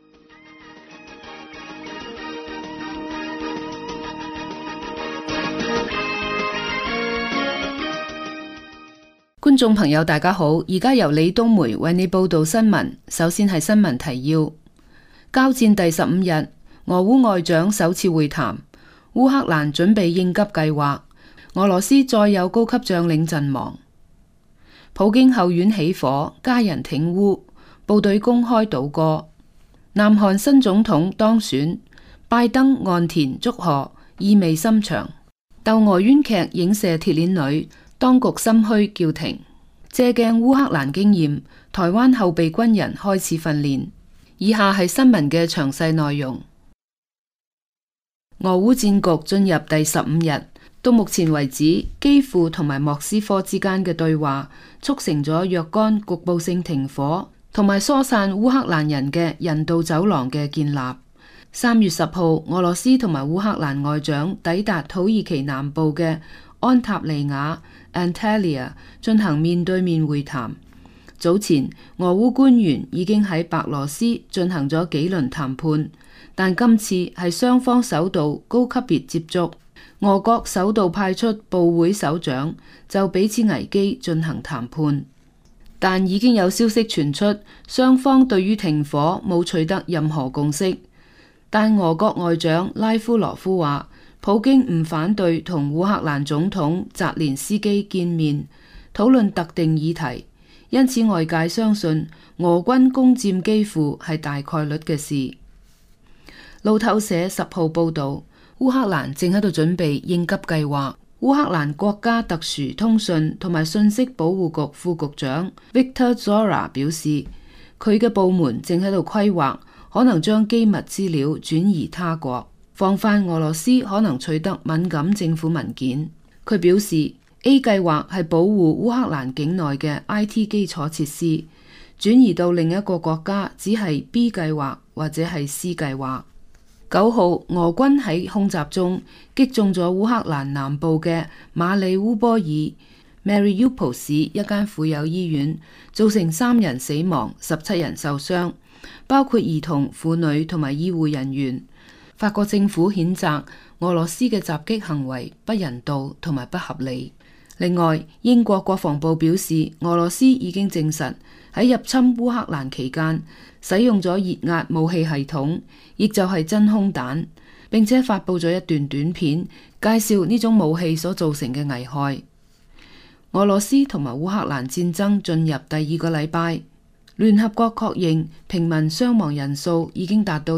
Speaker 5: 觀眾朋友大家好，而家由李東梅為你報道新聞。首先係新聞提要：交戰第15日，俄烏外長首次會談，烏克蘭準備應急計劃，俄羅斯再有高級將領陣亡，普京後院起火，家人挺烏，部隊公開倒戈。南韓新總統當選，拜登岸田祝賀，意味深長。竇娥冤劇影射鐵鏈女，當局心虛叫停。借鏡烏克蘭經驗，台灣後備軍人開始訓練。以下係新聞嘅詳細內容。俄烏戰局進入第15日，到目前為止，基輔同埋莫斯科之間嘅對話促成咗若干局部性停火同埋疏散烏克蘭人嘅人道走廊嘅建立。3月10號，俄羅斯同埋烏克蘭外長抵達土耳其南部嘅安塔利亞 Antalya 進行面對面會談。早前，俄烏官員已經喺白羅斯進行咗幾輪談判，但今次係雙方首度高級別接觸。俄國首度派出部會首長就彼此危機進行談判，但已經有消息傳出，雙方對於停火冇取得任何共識。但俄國外長拉夫羅夫話，普京唔反對同烏克蘭總統澤連斯基見面討論特定議題，因此外界相信俄軍攻佔基輔係大概率嘅事。路透社10號報導，烏克蘭正喺度準備應急計劃。烏克蘭國家特殊通訊同埋信息保護局副局長 Viktor Zora 表示，佢嘅部門正喺度規劃可能將機密資料轉移他國，防範俄羅斯可能取得敏感政府文件。佢表示 A 計劃係保護烏克蘭境內嘅 IT 基礎設施，轉移到另一個國家只係 B 計劃或者係 C 計劃。9號，俄軍喺空襲中擊中咗烏克蘭南部嘅馬里烏波爾 Mariupol 市一間婦幼醫院，造成3人死亡、17人受傷，包括兒童、婦女同埋醫護人員。法國政府譴責俄羅斯嘅襲擊行為不人道同埋不合理。另外，英國國防部表示，俄羅斯已經證實喺入侵烏克蘭期間使用咗熱壓武器系統，亦就係真空彈，並且發佈咗一段短片，介紹呢種武器所造成嘅危害。俄羅斯同埋烏克蘭戰爭進入第2個禮拜，聯合國確認平民傷亡人數已經達到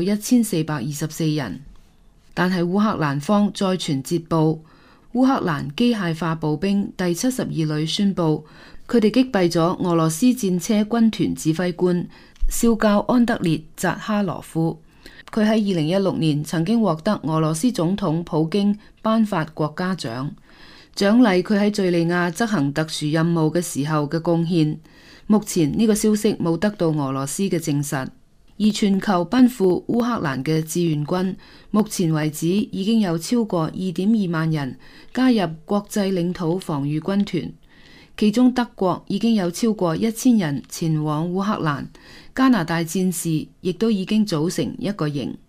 Speaker 5: 1424人，但係烏克蘭方再傳捷報，烏克蘭機械化步兵第72旅宣布，佢哋擊斃咗俄羅斯戰車軍團指揮官少校安德烈扎哈羅夫。佢喺2016年曾經獲得俄羅斯總統普京頒發國家獎，獎勵佢喺敘利亞執行特殊任務嘅時候嘅貢獻。目前呢個消息冇得到俄羅斯嘅證實，而全球奔赴烏克蘭嘅志願軍，目前為止已經有超過2.2萬人加入國際領土防禦軍團，其中德國已經有超過1000人前往烏克蘭，加拿大戰士亦都已經組成一個營。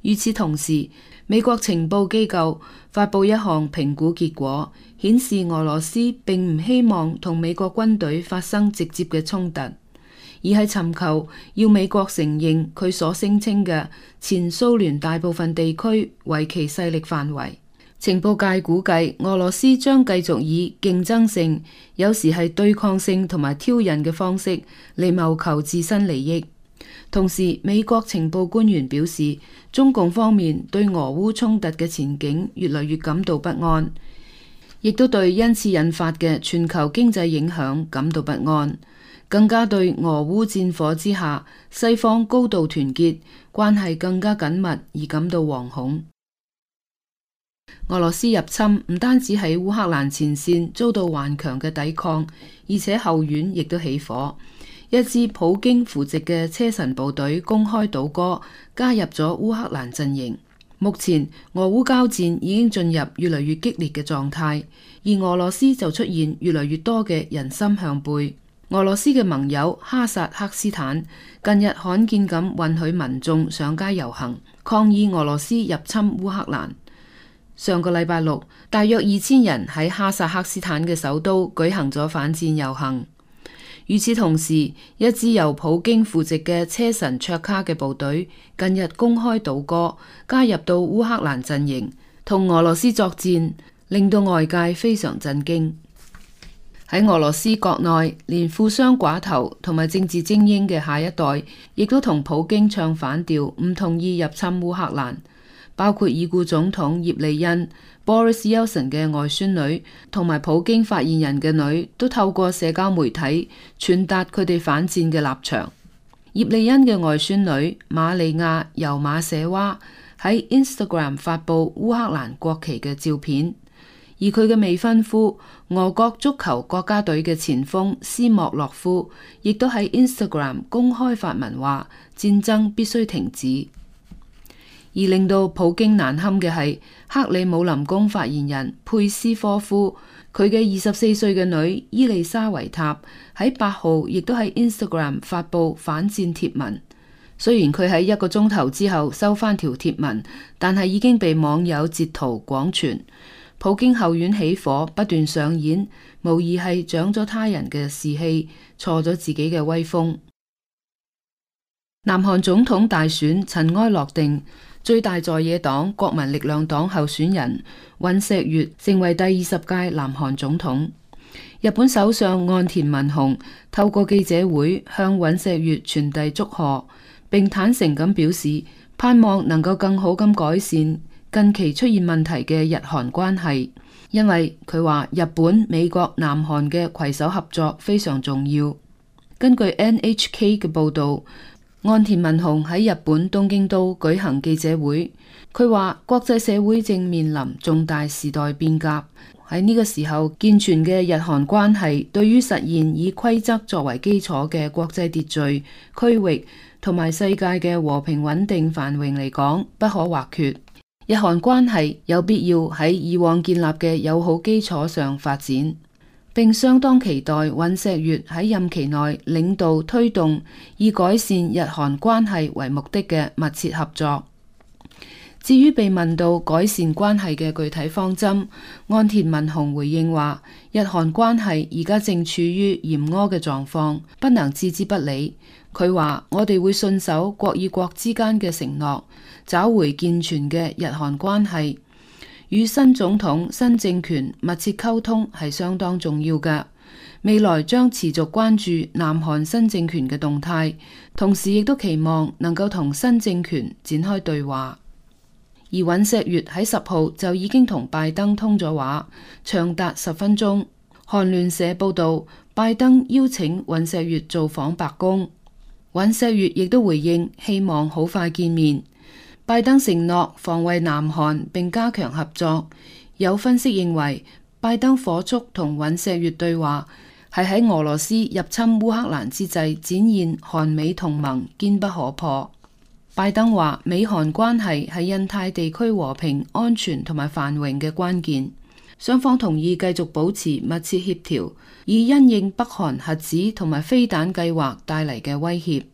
Speaker 5: 與此同時，美國情報機構發佈一項評估結果，顯示俄羅斯並唔希望同美國軍隊發生直接嘅衝突，而係尋求要美國承認佢所聲稱嘅前蘇聯大部分地區為其勢力範圍。情報界估計，俄羅斯將繼續以競爭性，有時係對抗性同埋挑釁嘅方式嚟謀求自身利益。同時，美國情報官員表示，中共方面對俄烏衝突嘅前景越來越感到不安，亦都對因此引發嘅全球經濟影響感到不安，更加對俄烏戰火之下西方高度團結、關係更加緊密而感到惶恐。俄羅斯入侵唔單止喺烏克蘭前線遭到頑強嘅抵抗，而且後院亦都起火。一支普京扶植嘅車臣部隊公開倒戈，加入咗烏克蘭陣營。目前俄烏交戰已經進入越來越激烈嘅狀態，而俄羅斯就出現越來越多嘅人心向背。俄羅斯嘅盟友哈薩克斯坦近日罕見咁允許民眾上街遊行，抗議俄羅斯入侵烏克蘭。上個禮拜六，大約2000人喺哈薩克斯坦嘅首都舉行咗反戰遊行。與此同時，一支由普京扶植嘅車臣卓卡嘅部隊近日公開倒戈，加入到烏克蘭陣營，同俄羅斯作戰，令到外界非常震驚。喺俄羅斯國內，連富商寡頭同埋政治精英嘅下一代，亦都同普京唱反調，唔同意入侵烏克蘭。包括已故總統葉利欽 Boris Yeltsin 嘅外孫女，同埋普京發言人嘅女，都透過社交媒體傳達佢哋反戰嘅立場。葉利欽嘅外孫女瑪利亞尤馬舍娃喺 Instagram 發布烏克蘭國旗嘅照片，而佢嘅未婚夫俄國足球國家隊嘅前鋒斯莫洛夫，亦都喺 Instagram 公開發文話戰爭必須停止。而令到普京難堪嘅係克里姆林宮發言人佩斯科夫，佢嘅24歲嘅女伊麗莎維塔喺8號亦都喺 Instagram 發布反戰貼文。雖然佢喺1個鐘頭之後收翻條貼文，但係已經被網友截圖廣傳。普京後院起火不斷上演，無疑係長咗他人嘅士氣，挫咗自己嘅威風。南韓總統大選塵埃落定。最大在野黨國民力量黨候選人尹錫悅成為第20屆南韓總統。日本首相岸田文雄透過記者會向尹錫悅傳遞祝賀，並坦誠咁表示盼望能夠更好咁改善近期出現問題嘅日韓關係，因為佢話日本、美國、南韓嘅攜手合作非常重要。根據 NHK 嘅報導，岸田文雄喺日本東京都舉行記者會，佢話國際社會正面臨重大時代變革，喺呢個時候健全嘅日韓關係對於實現以規則作為基礎嘅國際秩序、區域同埋世界嘅和平穩定繁榮嚟講不可或缺。日韓關係有必要喺以往建立嘅友好基礎上發展，並相當期待尹錫悅喺任期內領導推動以改善日韓關係為目的嘅密切合作。至於被問到改善關係嘅具體方針，岸田文雄回應話：日韓關係而家正處於嚴苛嘅狀況，不能置之不理。佢話：我哋會信守國與國之間嘅承諾，找回健全嘅日韓關係。與新總統、新政權密切溝通係相當重要嘅，未來將持續關注南韓新政權嘅動態，同時亦都期望能夠同新政權展開對話。而尹錫悅喺10號就已經同拜登通咗話，長達10分鐘。韓聯社報道，拜登邀請尹錫悅造訪白宮，尹錫悅亦都回應希望好快見面。拜登承諾防衛南韓並加強合作。有分析認為，拜登火速同尹錫悅對話係喺俄羅斯入侵烏克蘭之際展現韓美同盟堅不可破。拜登話，美韓關係係印太地區和平、安全同埋繁榮嘅關鍵。雙方同意繼續保持密切協調，以因應北韓核子同埋飛彈計劃帶嚟嘅威脅。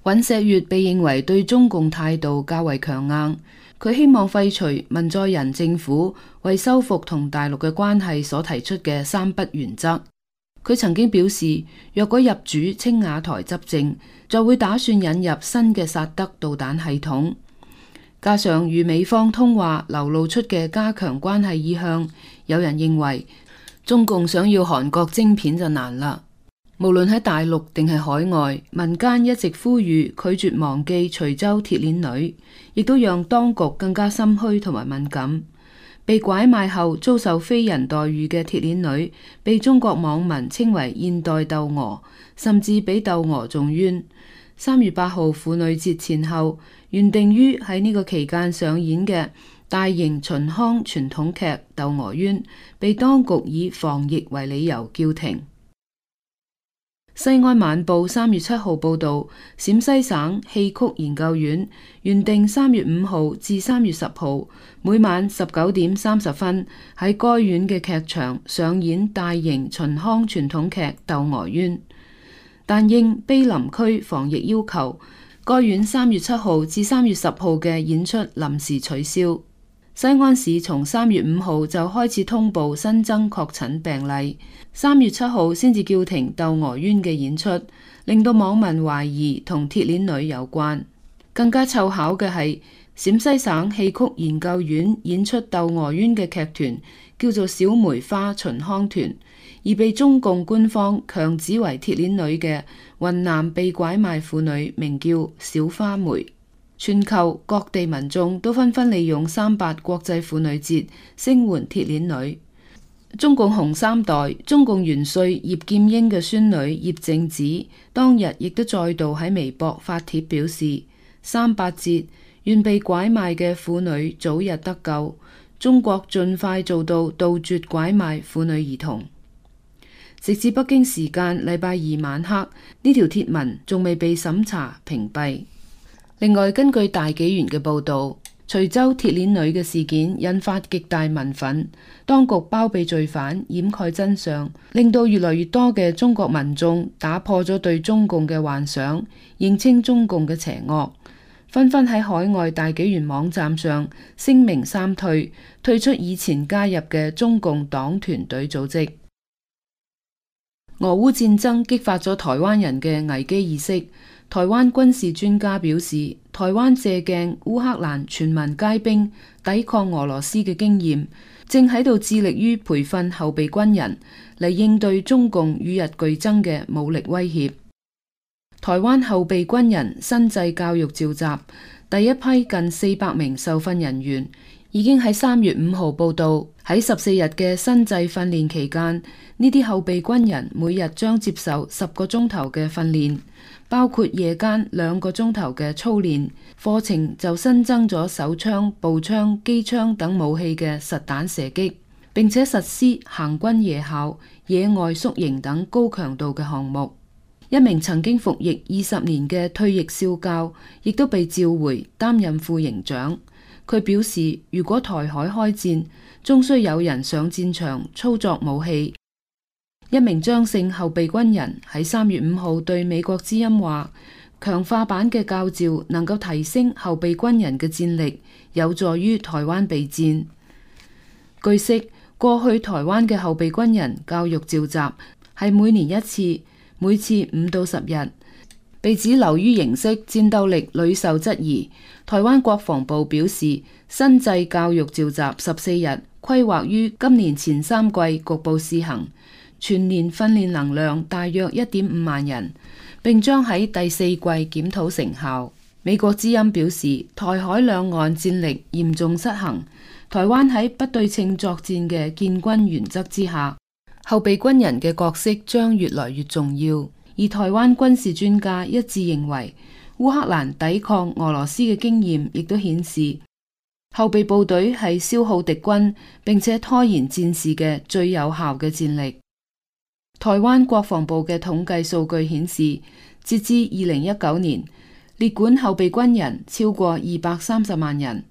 Speaker 5: 尹錫悅被認為對中共態度較為強硬，佢希望廢除文在寅政府為修復同大陸嘅關係所提出嘅三不原則。佢曾經表示，若果入主青瓦台執政，就會打算引入新嘅薩德導彈系統。加上與美方通話流露出嘅加強關係意向，有人認為中共想要韓國晶片就難啦。無論喺大陸定係海外，民間一直呼籲拒絕忘記徐州鐵鏈女，亦都讓當局更加心虛同埋敏感。被拐賣後遭受非人待遇嘅鐵鏈女，被中國網民稱為現代竇娥，甚至比竇娥仲冤。3月8號婦女節前後，原定於喺呢個期間上演嘅大型秦腔傳統劇《竇娥冤》，被當局以防疫為理由叫停。西安晚報3月7號報道，陝西省戲曲研究院原定3月5號至3月10號每晚19點30分喺該院嘅劇場上演大型秦腔傳統劇《竇娥冤》，但應碑林區防疫要求，該院3月7號至3月10號嘅演出臨時取消。西安市從3月5號就開始通報新增確診病例，3月7號先至叫停《竇娥冤》嘅演出，令到網民懷疑同鐵鏈女有關。更加湊巧嘅係，陝西省戲曲研究院演出《竇娥冤》嘅劇團叫做小梅花秦腔團，而被中共官方強指為鐵鏈女嘅雲南被拐賣婦女名叫小花梅。全球各地民眾都紛紛利用38國際婦女節聲援鐵鏈女。中共紅三代、中共元帥葉劍英嘅孫女葉靜子當日亦都再度喺微博發帖表示：38節，願被拐賣嘅婦女早日得救，中國盡快做到杜絕拐賣婦女兒童。直至北京時間禮拜二晚黑，呢條貼文仲未被審查屏蔽。另外，根據大紀元嘅報導，徐州鐵鏈女嘅事件引發極大民憤，當局包庇罪犯，掩蓋真相，令到越來越多嘅中國民眾打破咗對中共嘅幻想，認清中共嘅邪惡，紛紛喺海外大紀元網站上聲明三退，退出以前加入嘅中共黨團隊組織。俄烏戰爭激發咗台灣人嘅危機意識。台灣軍事專家表示，台灣借鏡烏克蘭全民皆兵抵抗俄羅斯嘅經驗，正喺度致力於培訓後備軍人嚟應對中共與日俱增嘅武力威脅。台灣後備軍人新制教育召集第一批近400名受訓人員，已經喺3月5號報到。喺14日嘅新制訓練期間，呢啲後備軍人每日將接受10個鐘頭嘅訓練，包括夜間2個鐘頭嘅操練。課程就新增咗手槍、步槍、機槍等武器嘅實彈射擊，並且實施行軍夜校、野外宿營等高強度嘅項目。一名曾經服役20年嘅退役少校亦都被召回擔任副營長。佢表示，如果台海開戰，終須有人上戰場操作武器。一名張姓後備軍人喺3月5號對美國之音話，強化版嘅教召能夠提升後備軍人嘅戰力，有助於台灣備戰。據悉，過去台灣嘅後備軍人教育召集係每年一次，每次5到10日，被指流於形式，戰鬥力屢受質疑。台灣國防部表示，新制教育召集14日，規劃於今年前3季局部試行，全年訓練能量大約1.5萬人，並將喺第4季檢討成效。美國之音表示，台海兩岸戰力嚴重失衡，台灣喺不對稱作戰嘅建軍原則之下，後備軍人嘅角色將越來越重要。而台灣軍事專家一致認為，烏克蘭抵抗俄羅斯嘅經驗亦都顯示，後備部隊係消耗敵軍並且拖延戰事嘅最有效嘅戰力。台灣國防部嘅統計數據顯示，截至2019年，列管後備軍人超過230萬人。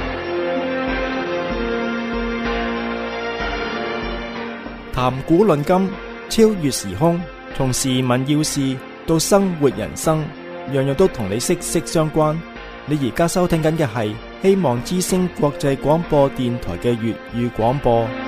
Speaker 1: 談古論今，超越時空，從時聞要事到生活人生， 樣樣都同你息息相關。你而家收聽緊嘅係希望之聲國際廣播電台嘅粵語廣播。